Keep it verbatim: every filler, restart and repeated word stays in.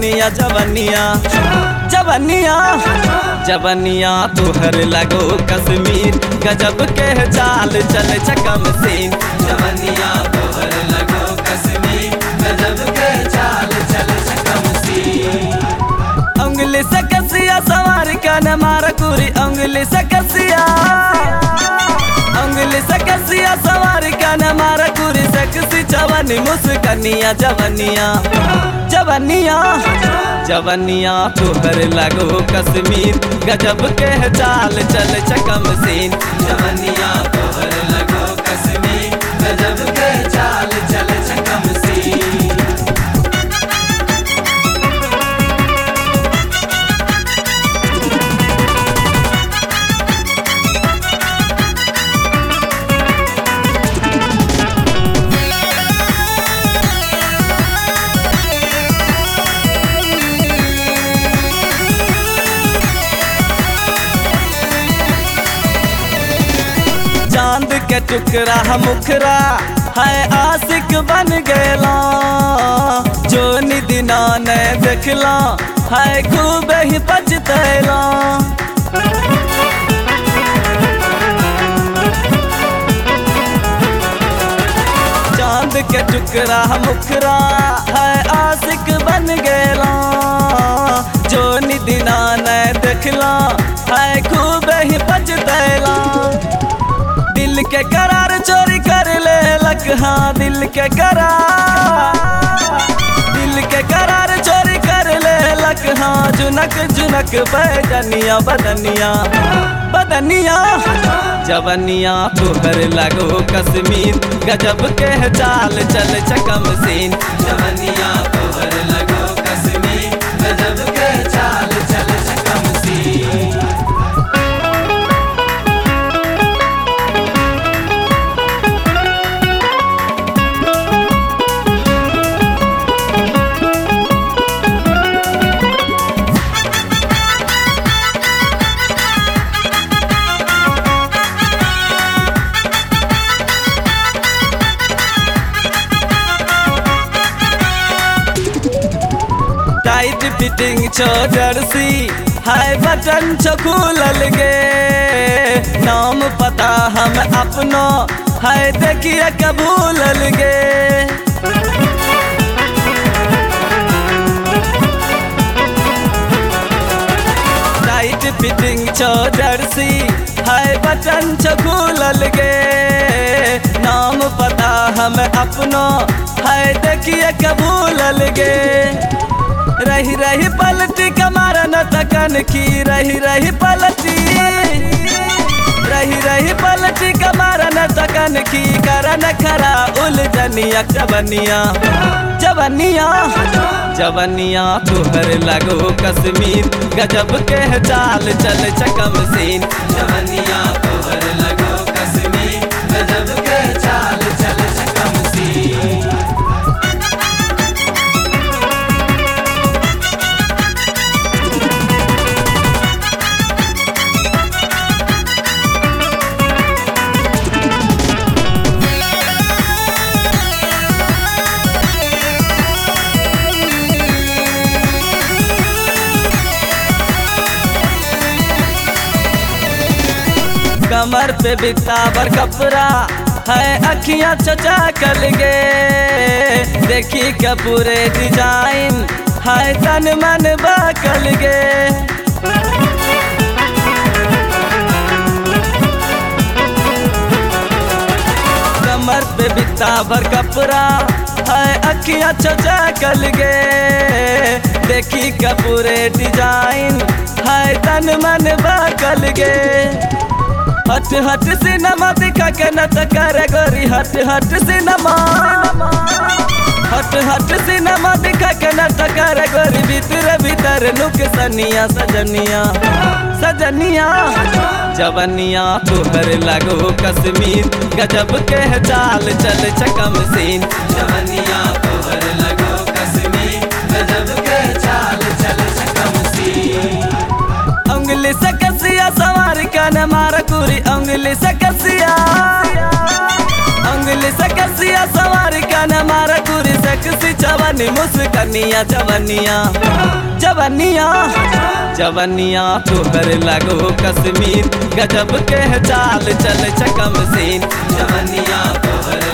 जवनिया जवनिया जवनिया जवनिया तोहर लगो कश्मीर गजब के चाल चल चकम सीन जवनिया तोहर लगो कश्मीर गजब के चाल चल चकम सीन। उंगली से कसिया सवार का न मार कुरी उंगली से कसिया उंगली से कसिया सवार का न मार कुरी सकसी जवनी मुस्कनिया जवनिया जवनिया जवनिया तोहर लगो कश्मीर गजब के चाल चल चकम सीन जवनिया तोहर लगो कश्मीर गजब के चाल चल चकम सीन। चांद के टुकड़ा मुखरा है आशिक बन गया जो निदिना ने देखला है खूब ही पछतैला। चांद के टुकड़ा मुखरा है आशिक बन गया जो निदिना ने देखला है खूब ही पछतैला। दिल के करार चोरी कर ले लक हाँ दिल के करार दिल के करार चोरी कर ले लक हाँ जुनक जुनक बदनिया बदनिया बदनिया जवनिया तोहर लगो कश्मीर गजब के चाल चल चकम सीन जवनिया तोहर लगो कश्मीर गजब के चाल चल चकम सीन। टाइट फिटिंग छो जर्सी हाय बटन छो खुलल गे नाम पता हम अपनो हाय देखिए कबूलल गे। टाइट फिटिंग छो जर्सी हाय बटन छो खुलल गे नाम पता हम अपनो हाय देखिए कबूलल गे। रही रही पलटी कमारा न तकन की रही रही पलटी रही रही पलटी कमारा न तकन की करन खरा उलझनिया जवनिया जवनिया जवनिया तोहर लगो कश्मीर गजब के चाल चल चकम सीन जवनिया तोहर लगो कश्मीर गजब के चाल चल चकम सीन। कमर पे बितावर कपड़ा है अखियां चचा कल गे देखी के पूरे डिजाइन है तन मन बकल गे। कमर पे बितावर कपड़ा है अखियां चचा कल गे देखी के पूरे डिजाइन है तन मन बकल गे। हट हट सिनेमा दिखा के नट कर गोरी हट हट सिनेमा हट हट सिनेमा दिखा के नट कर गोरी भीतर भीतर नुक सनिया सजनिया सजनिया जवनिया तोहर लगो कश्मीर गजब के चाल चल चकम सीन जवनिया तोहर लगो कश्मीर गजब के चाल चल चकम सीन। उंगली से कसिया सवार का न मार कुरी उंगली से कसिया उंगली से कसिया सवार का न मार कुरी सेक्सी जवानी मुस्कनिया जवनिया जवनिया जवनिया तोहर लगो कश्मीर गजब के चाल चल चकम सीन जवनिया तोहर